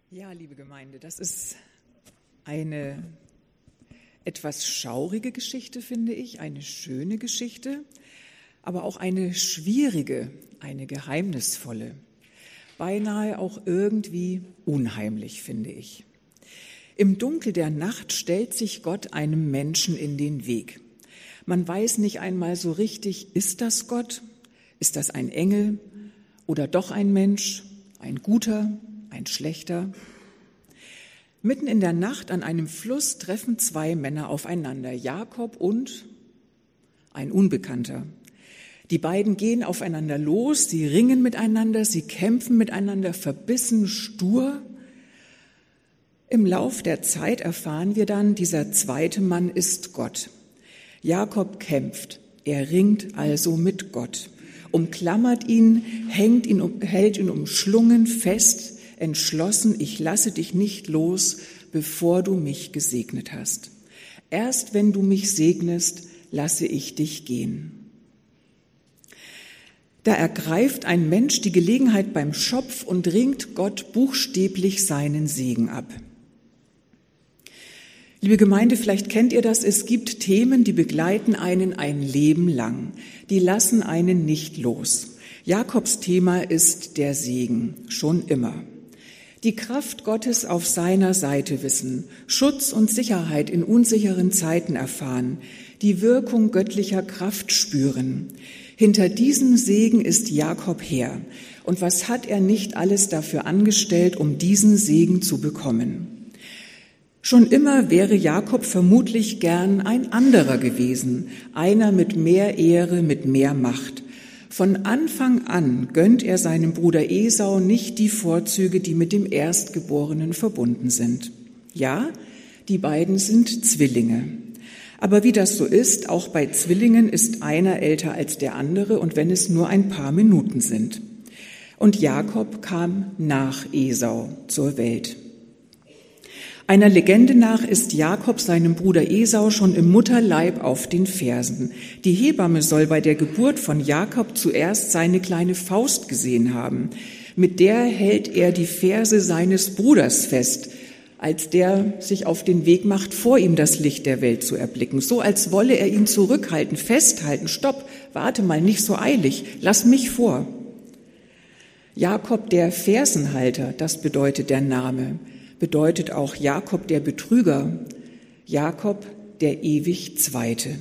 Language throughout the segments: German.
Ja, liebe Gemeinde, das ist eine etwas schaurige Geschichte, finde ich, eine schöne Geschichte, aber auch eine schwierige, eine geheimnisvolle, beinahe auch irgendwie unheimlich, finde ich. Im Dunkel der Nacht stellt sich Gott einem Menschen in den Weg. Man weiß nicht einmal so richtig, ist das Gott? Ist das ein Engel oder doch ein Mensch, ein guter, ein schlechter? Mitten in der Nacht an einem Fluss treffen zwei Männer aufeinander, Jakob und ein Unbekannter. Die beiden gehen aufeinander los, sie ringen miteinander, sie kämpfen miteinander, verbissen, stur. Im Lauf der Zeit erfahren wir dann, dieser zweite Mann ist Gott. Jakob kämpft, er ringt also mit Gott, umklammert ihn, hält ihn umschlungen fest, entschlossen, ich lasse dich nicht los, bevor du mich gesegnet hast. Erst wenn du mich segnest, lasse ich dich gehen. Da ergreift ein Mensch die Gelegenheit beim Schopf und ringt Gott buchstäblich seinen Segen ab. Liebe Gemeinde, vielleicht kennt ihr das, es gibt Themen, die begleiten einen ein Leben lang. Die lassen einen nicht los. Jakobs Thema ist der Segen, schon immer. Die Kraft Gottes auf seiner Seite wissen, Schutz und Sicherheit in unsicheren Zeiten erfahren, die Wirkung göttlicher Kraft spüren. Hinter diesem Segen ist Jakob her. Und was hat er nicht alles dafür angestellt, um diesen Segen zu bekommen? Schon immer wäre Jakob vermutlich gern ein anderer gewesen, einer mit mehr Ehre, mit mehr Macht. Von Anfang an gönnt er seinem Bruder Esau nicht die Vorzüge, die mit dem Erstgeborenen verbunden sind. Ja, die beiden sind Zwillinge. Aber wie das so ist, auch bei Zwillingen ist einer älter als der andere und wenn es nur ein paar Minuten sind. Und Jakob kam nach Esau zur Welt. Einer Legende nach ist Jakob seinem Bruder Esau schon im Mutterleib auf den Fersen. Die Hebamme soll bei der Geburt von Jakob zuerst seine kleine Faust gesehen haben. Mit der hält er die Ferse seines Bruders fest, als der sich auf den Weg macht, vor ihm das Licht der Welt zu erblicken. So als wolle er ihn zurückhalten, festhalten. Stopp, warte mal, nicht so eilig, lass mich vor. Jakob der Fersenhalter, das bedeutet der Name. Bedeutet auch Jakob der Betrüger, Jakob der ewig Zweite.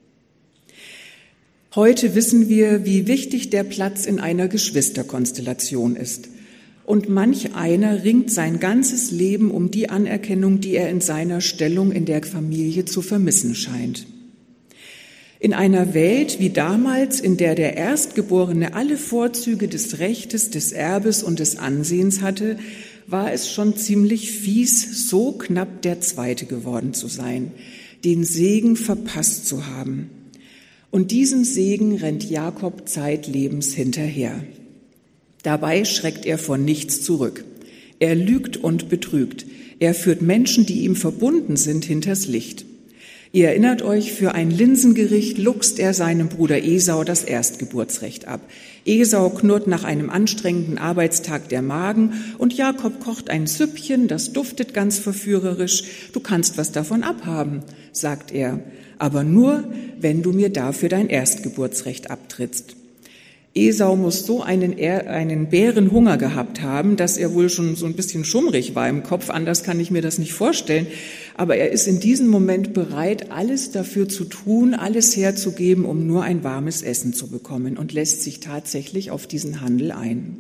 Heute wissen wir, wie wichtig der Platz in einer Geschwisterkonstellation ist. Und manch einer ringt sein ganzes Leben um die Anerkennung, die er in seiner Stellung in der Familie zu vermissen scheint. In einer Welt wie damals, in der der Erstgeborene alle Vorzüge des Rechtes, des Erbes und des Ansehens hatte, war es schon ziemlich fies, so knapp der Zweite geworden zu sein, den Segen verpasst zu haben. Und diesem Segen rennt Jakob zeitlebens hinterher. Dabei schreckt er vor nichts zurück. Er lügt und betrügt. Er führt Menschen, die ihm verbunden sind, hinters Licht. Ihr erinnert euch, für ein Linsengericht luchst er seinem Bruder Esau das Erstgeburtsrecht ab. Esau knurrt nach einem anstrengenden Arbeitstag der Magen und Jakob kocht ein Süppchen, das duftet ganz verführerisch. Du kannst was davon abhaben, sagt er, aber nur, wenn du mir dafür dein Erstgeburtsrecht abtrittst. Esau muss so einen Bärenhunger gehabt haben, dass er wohl schon so ein bisschen schummrig war im Kopf, anders kann ich mir das nicht vorstellen. Aber er ist in diesem Moment bereit, alles dafür zu tun, alles herzugeben, um nur ein warmes Essen zu bekommen und lässt sich tatsächlich auf diesen Handel ein.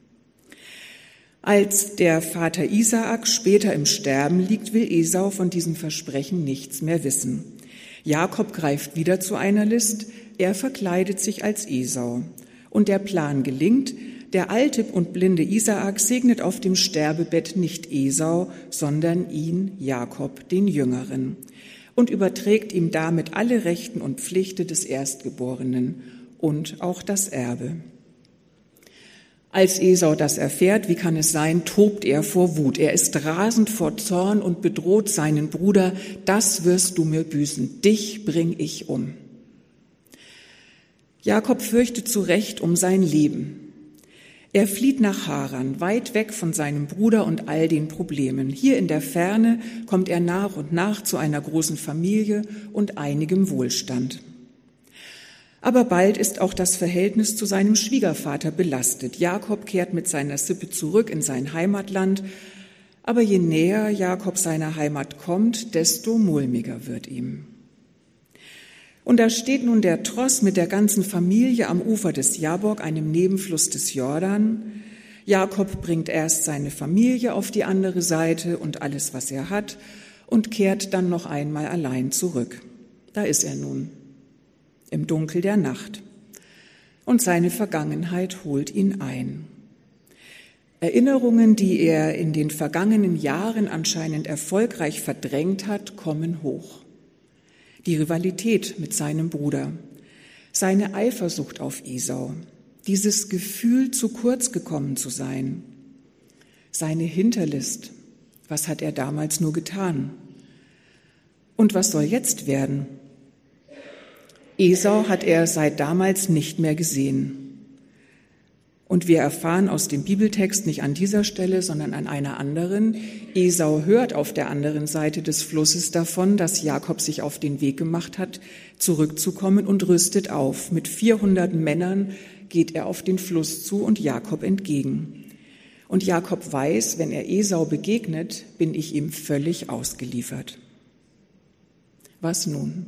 Als der Vater Isaak später im Sterben liegt, will Esau von diesem Versprechen nichts mehr wissen. Jakob greift wieder zu einer List, er verkleidet sich als Esau. Und der Plan gelingt, der alte und blinde Isaak segnet auf dem Sterbebett nicht Esau, sondern ihn, Jakob, den Jüngeren, und überträgt ihm damit alle Rechten und Pflichten des Erstgeborenen und auch das Erbe. Als Esau das erfährt, wie kann es sein, tobt er vor Wut. Er ist rasend vor Zorn und bedroht seinen Bruder, das wirst du mir büßen, dich bring ich um. Jakob fürchtet zu Recht um sein Leben. Er flieht nach Haran, weit weg von seinem Bruder und all den Problemen. Hier in der Ferne kommt er nach und nach zu einer großen Familie und einigem Wohlstand. Aber bald ist auch das Verhältnis zu seinem Schwiegervater belastet. Jakob kehrt mit seiner Sippe zurück in sein Heimatland, aber je näher Jakob seiner Heimat kommt, desto mulmiger wird ihm. Und da steht nun der Tross mit der ganzen Familie am Ufer des Jabok, einem Nebenfluss des Jordan. Jakob bringt erst seine Familie auf die andere Seite und alles, was er hat, und kehrt dann noch einmal allein zurück. Da ist er nun, im Dunkel der Nacht. Und seine Vergangenheit holt ihn ein. Erinnerungen, die er in den vergangenen Jahren anscheinend erfolgreich verdrängt hat, kommen hoch. Die Rivalität mit seinem Bruder, seine Eifersucht auf Esau, dieses Gefühl, zu kurz gekommen zu sein, seine Hinterlist, was hat er damals nur getan? Und was soll jetzt werden? Esau hat er seit damals nicht mehr gesehen. Und wir erfahren aus dem Bibeltext nicht an dieser Stelle, sondern an einer anderen, Esau hört auf der anderen Seite des Flusses davon, dass Jakob sich auf den Weg gemacht hat, zurückzukommen, und rüstet auf. Mit 400 Männern geht er auf den Fluss zu und Jakob entgegen. Und Jakob weiß, wenn er Esau begegnet, bin ich ihm völlig ausgeliefert. Was nun?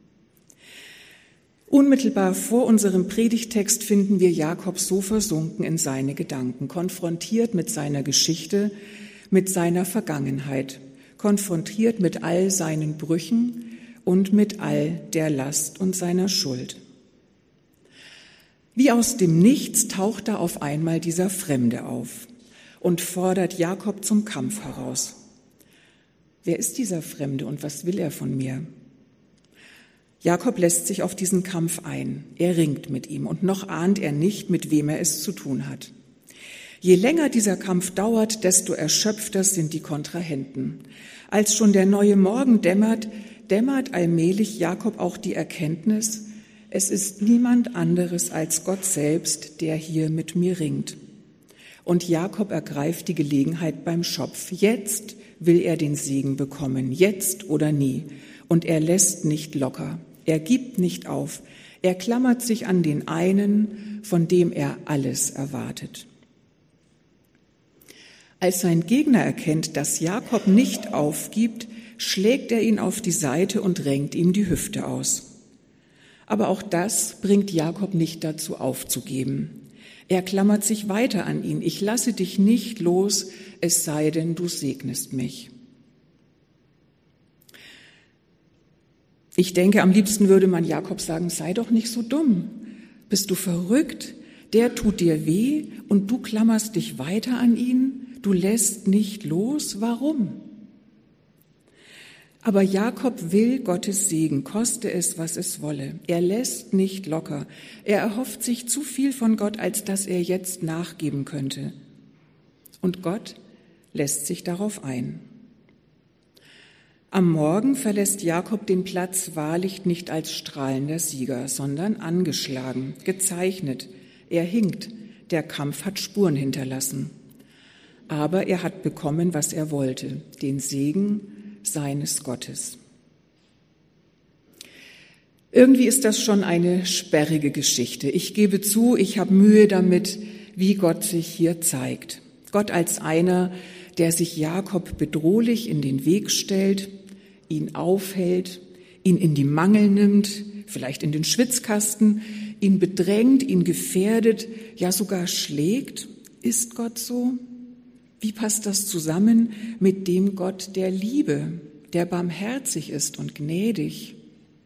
Unmittelbar vor unserem Predigtext finden wir Jakob so versunken in seine Gedanken, konfrontiert mit seiner Geschichte, mit seiner Vergangenheit, konfrontiert mit all seinen Brüchen und mit all der Last und seiner Schuld. Wie aus dem Nichts taucht da auf einmal dieser Fremde auf und fordert Jakob zum Kampf heraus. Wer ist dieser Fremde und was will er von mir? Jakob lässt sich auf diesen Kampf ein. Er ringt mit ihm und noch ahnt er nicht, mit wem er es zu tun hat. Je länger dieser Kampf dauert, desto erschöpfter sind die Kontrahenten. Als schon der neue Morgen dämmert allmählich Jakob auch die Erkenntnis, es ist niemand anderes als Gott selbst, der hier mit mir ringt. Und Jakob ergreift die Gelegenheit beim Schopf. Jetzt will er den Segen bekommen, jetzt oder nie. Und er lässt nicht locker. Er gibt nicht auf. Er klammert sich an den einen, von dem er alles erwartet. Als sein Gegner erkennt, dass Jakob nicht aufgibt, schlägt er ihn auf die Seite und renkt ihm die Hüfte aus. Aber auch das bringt Jakob nicht dazu aufzugeben. Er klammert sich weiter an ihn. Ich lasse dich nicht los, es sei denn, du segnest mich. Ich denke, am liebsten würde man Jakob sagen, sei doch nicht so dumm. Bist du verrückt? Der tut dir weh und du klammerst dich weiter an ihn? Du lässt nicht los? Warum? Aber Jakob will Gottes Segen, koste es, was es wolle. Er lässt nicht locker. Er erhofft sich zu viel von Gott, als dass er jetzt nachgeben könnte. Und Gott lässt sich darauf ein. Am Morgen verlässt Jakob den Platz wahrlich nicht als strahlender Sieger, sondern angeschlagen, gezeichnet. Er hinkt, der Kampf hat Spuren hinterlassen. Aber er hat bekommen, was er wollte, den Segen seines Gottes. Irgendwie ist das schon eine sperrige Geschichte. Ich gebe zu, ich habe Mühe damit, wie Gott sich hier zeigt. Gott als einer, der sich Jakob bedrohlich in den Weg stellt, ihn aufhält, ihn in die Mangel nimmt, vielleicht in den Schwitzkasten, ihn bedrängt, ihn gefährdet, ja sogar schlägt. Ist Gott so? Wie passt das zusammen mit dem Gott der Liebe, der barmherzig ist und gnädig?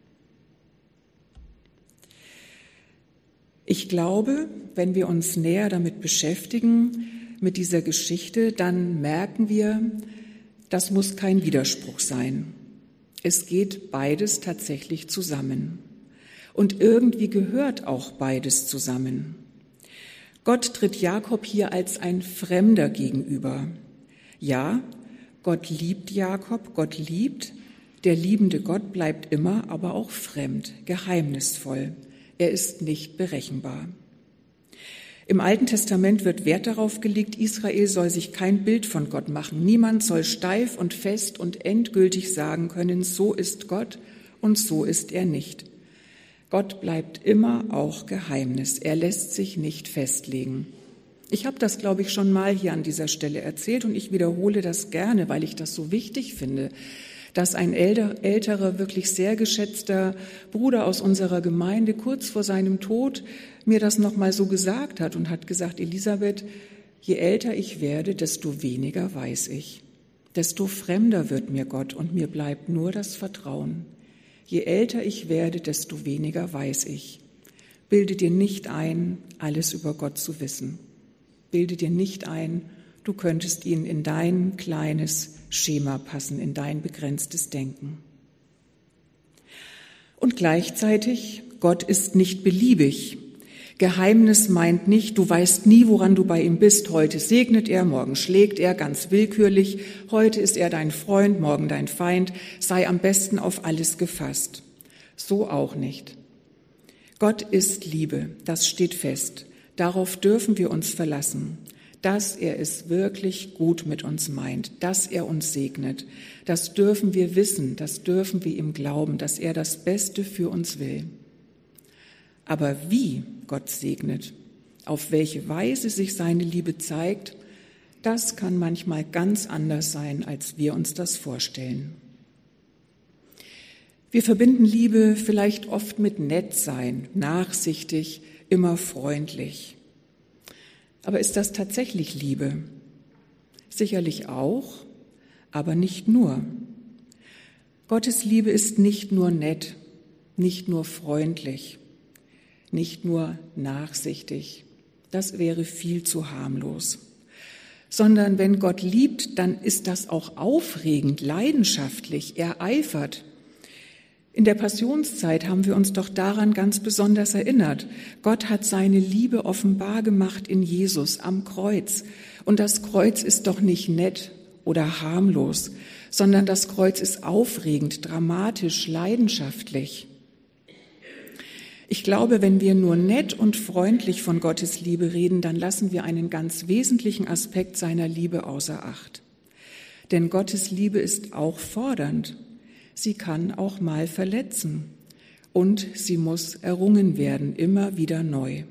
Ich glaube, wenn wir uns näher damit beschäftigen, mit dieser Geschichte, dann merken wir, das muss kein Widerspruch sein. Es geht beides tatsächlich zusammen. Und irgendwie gehört auch beides zusammen. Gott tritt Jakob hier als ein Fremder gegenüber. Ja, Gott liebt Jakob, Gott liebt. Der liebende Gott bleibt immer, aber auch fremd, geheimnisvoll. Er ist nicht berechenbar. Im Alten Testament wird Wert darauf gelegt, Israel soll sich kein Bild von Gott machen. Niemand soll steif und fest und endgültig sagen können, so ist Gott und so ist er nicht. Gott bleibt immer auch Geheimnis. Er lässt sich nicht festlegen. Ich habe das, glaube ich, schon mal hier an dieser Stelle erzählt und ich wiederhole das gerne, weil ich das so wichtig finde, dass ein älterer, wirklich sehr geschätzter Bruder aus unserer Gemeinde kurz vor seinem Tod mir das nochmal so gesagt hat und hat gesagt, Elisabeth, je älter ich werde, desto weniger weiß ich. Desto fremder wird mir Gott und mir bleibt nur das Vertrauen. Je älter ich werde, desto weniger weiß ich. Bilde dir nicht ein, alles über Gott zu wissen. Bilde dir nicht ein, du könntest ihn in dein kleines Schema passen, in dein begrenztes Denken. Und gleichzeitig, Gott ist nicht beliebig. Geheimnis meint nicht, du weißt nie, woran du bei ihm bist. Heute segnet er, morgen schlägt er, ganz willkürlich. Heute ist er dein Freund, morgen dein Feind. Sei am besten auf alles gefasst. So auch nicht. Gott ist Liebe, das steht fest. Darauf dürfen wir uns verlassen, dass er es wirklich gut mit uns meint, dass er uns segnet. Das dürfen wir wissen, das dürfen wir ihm glauben, dass er das Beste für uns will. Aber wie Gott segnet, auf welche Weise sich seine Liebe zeigt, das kann manchmal ganz anders sein, als wir uns das vorstellen. Wir verbinden Liebe vielleicht oft mit nett sein, nachsichtig, immer freundlich. Aber ist das tatsächlich Liebe? Sicherlich auch, aber nicht nur. Gottes Liebe ist nicht nur nett, nicht nur freundlich, nicht nur nachsichtig. Das wäre viel zu harmlos. Sondern wenn Gott liebt, dann ist das auch aufregend, leidenschaftlich, er eifert. In der Passionszeit haben wir uns doch daran ganz besonders erinnert. Gott hat seine Liebe offenbar gemacht in Jesus am Kreuz. Und das Kreuz ist doch nicht nett oder harmlos, sondern das Kreuz ist aufregend, dramatisch, leidenschaftlich. Ich glaube, wenn wir nur nett und freundlich von Gottes Liebe reden, dann lassen wir einen ganz wesentlichen Aspekt seiner Liebe außer Acht. Denn Gottes Liebe ist auch fordernd. Sie kann auch mal verletzen und sie muss errungen werden, immer wieder neu.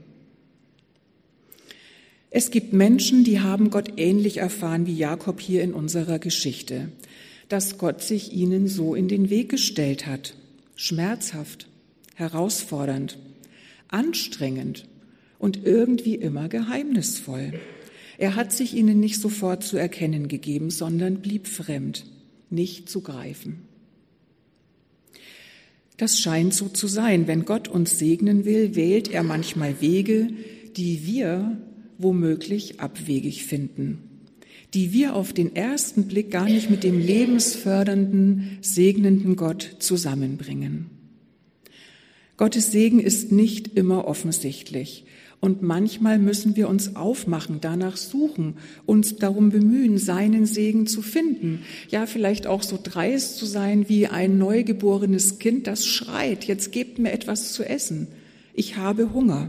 Es gibt Menschen, die haben Gott ähnlich erfahren wie Jakob hier in unserer Geschichte, dass Gott sich ihnen so in den Weg gestellt hat, schmerzhaft, herausfordernd, anstrengend und irgendwie immer geheimnisvoll. Er hat sich ihnen nicht sofort zu erkennen gegeben, sondern blieb fremd, nicht zu greifen. Das scheint so zu sein. Wenn Gott uns segnen will, wählt er manchmal Wege, die wir womöglich abwegig finden, die wir auf den ersten Blick gar nicht mit dem lebensfördernden, segnenden Gott zusammenbringen. Gottes Segen ist nicht immer offensichtlich und manchmal müssen wir uns aufmachen, danach suchen, uns darum bemühen, seinen Segen zu finden. Ja, vielleicht auch so dreist zu sein wie ein neugeborenes Kind, das schreit, jetzt gebt mir etwas zu essen, ich habe Hunger.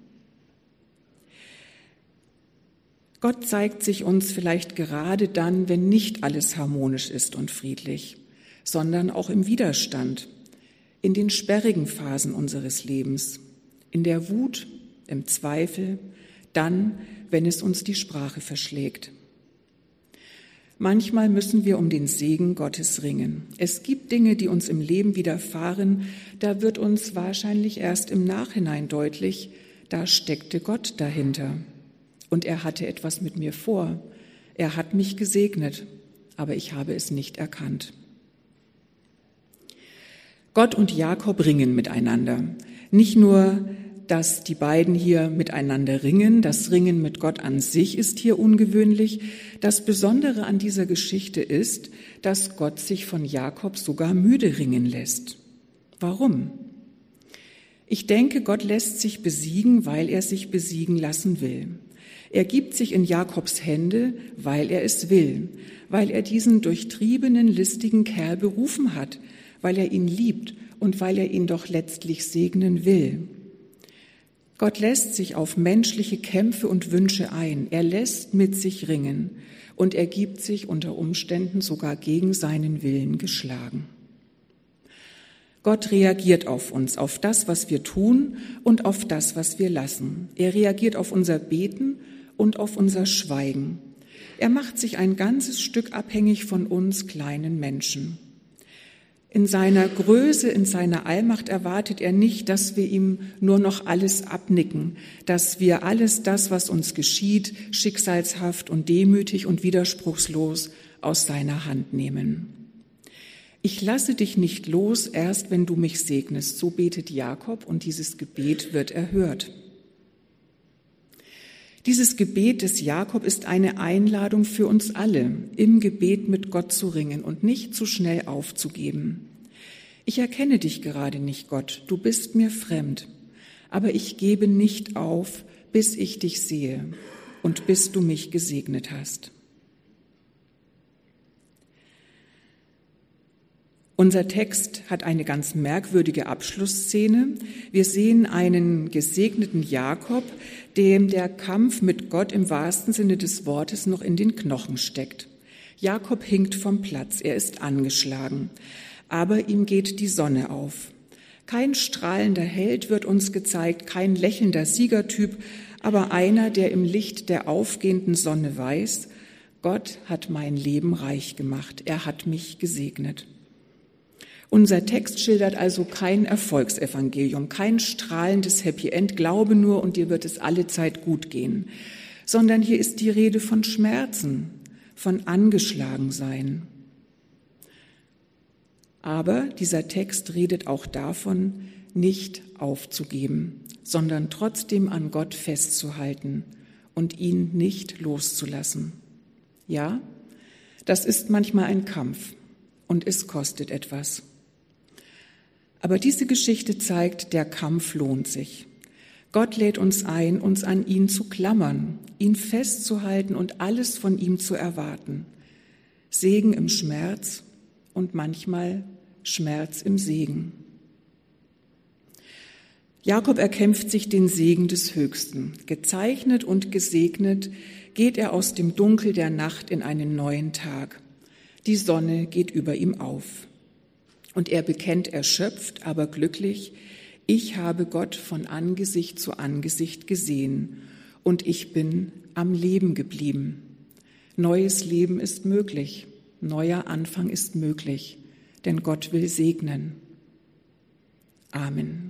Gott zeigt sich uns vielleicht gerade dann, wenn nicht alles harmonisch ist und friedlich, sondern auch im Widerstand, in den sperrigen Phasen unseres Lebens, in der Wut, im Zweifel, dann, wenn es uns die Sprache verschlägt. Manchmal müssen wir um den Segen Gottes ringen. Es gibt Dinge, die uns im Leben widerfahren, da wird uns wahrscheinlich erst im Nachhinein deutlich, da steckte Gott dahinter. Und er hatte etwas mit mir vor. Er hat mich gesegnet, aber ich habe es nicht erkannt. Gott und Jakob ringen miteinander. Nicht nur, dass die beiden hier miteinander ringen, das Ringen mit Gott an sich ist hier ungewöhnlich. Das Besondere an dieser Geschichte ist, dass Gott sich von Jakob sogar müde ringen lässt. Warum? Ich denke, Gott lässt sich besiegen, weil er sich besiegen lassen will. Er gibt sich in Jakobs Hände, weil er es will, weil er diesen durchtriebenen, listigen Kerl berufen hat, weil er ihn liebt und weil er ihn doch letztlich segnen will. Gott lässt sich auf menschliche Kämpfe und Wünsche ein. Er lässt mit sich ringen und er gibt sich unter Umständen sogar gegen seinen Willen geschlagen. Gott reagiert auf uns, auf das, was wir tun und auf das, was wir lassen. Er reagiert auf unser Beten und auf unser Schweigen. Er macht sich ein ganzes Stück abhängig von uns kleinen Menschen. In seiner Größe, in seiner Allmacht erwartet er nicht, dass wir ihm nur noch alles abnicken, dass wir alles das, was uns geschieht, schicksalshaft und demütig und widerspruchslos aus seiner Hand nehmen. Ich lasse dich nicht los, erst wenn du mich segnest. So betet Jakob und dieses Gebet wird erhört. Dieses Gebet des Jakob ist eine Einladung für uns alle, im Gebet mit Gott zu ringen und nicht zu schnell aufzugeben. Ich erkenne dich gerade nicht, Gott, du bist mir fremd, aber ich gebe nicht auf, bis ich dich sehe und bis du mich gesegnet hast. Unser Text hat eine ganz merkwürdige Abschlussszene. Wir sehen einen gesegneten Jakob, dem der Kampf mit Gott im wahrsten Sinne des Wortes noch in den Knochen steckt. Jakob hinkt vom Platz, er ist angeschlagen, aber ihm geht die Sonne auf. Kein strahlender Held wird uns gezeigt, kein lächelnder Siegertyp, aber einer, der im Licht der aufgehenden Sonne weiß, Gott hat mein Leben reich gemacht, er hat mich gesegnet. Unser Text schildert also kein Erfolgsevangelium, kein strahlendes Happy End, glaube nur und dir wird es alle Zeit gut gehen, sondern hier ist die Rede von Schmerzen, von Angeschlagensein. Aber dieser Text redet auch davon, nicht aufzugeben, sondern trotzdem an Gott festzuhalten und ihn nicht loszulassen. Ja, das ist manchmal ein Kampf und es kostet etwas. Aber diese Geschichte zeigt, der Kampf lohnt sich. Gott lädt uns ein, uns an ihn zu klammern, ihn festzuhalten und alles von ihm zu erwarten. Segen im Schmerz und manchmal Schmerz im Segen. Jakob erkämpft sich den Segen des Höchsten. Gezeichnet und gesegnet geht er aus dem Dunkel der Nacht in einen neuen Tag. Die Sonne geht über ihm auf. Und er bekennt erschöpft, aber glücklich, ich habe Gott von Angesicht zu Angesicht gesehen und ich bin am Leben geblieben. Neues Leben ist möglich, neuer Anfang ist möglich, denn Gott will segnen. Amen.